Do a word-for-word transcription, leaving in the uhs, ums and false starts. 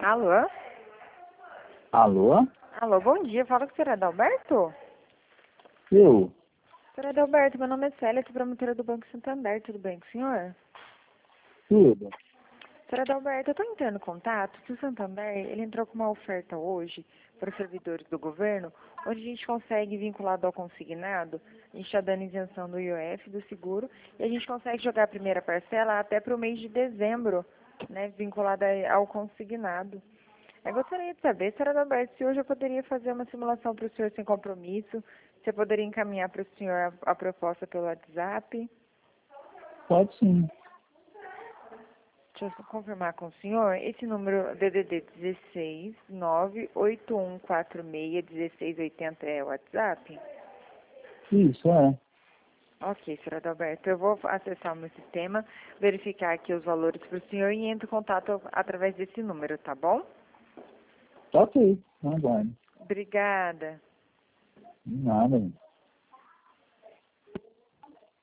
Alô? Alô? Alô, bom dia. Fala com o senhor Adalberto? Eu? Senhor Adalberto, meu nome é Célia, sou promotora do Banco Santander. Tudo bem com o senhor? Tudo. Senhor Adalberto, eu estou entrando em contato que o Santander, ele entrou com uma oferta hoje para os servidores do governo, onde a gente consegue, vinculado ao consignado, a gente está dando isenção do I O F, do seguro, e a gente consegue jogar a primeira parcela até para o mês de dezembro, né, vinculada ao consignado. Eu gostaria de saber, senhor Adalberto, se hoje eu poderia fazer uma simulação para o senhor sem compromisso, se eu poderia encaminhar para o senhor a, a proposta pelo WhatsApp. Pode sim. Deixa eu confirmar com o senhor. Esse número D D D dezesseis, nove oito um quatro seis, um seis oito zero é o WhatsApp? Isso, é. Ok, senhor Adalberto. Eu vou acessar o meu sistema, verificar aqui os valores para o senhor e entro em contato através desse número, tá bom? Ok. Aguarde. Obrigada. Nada.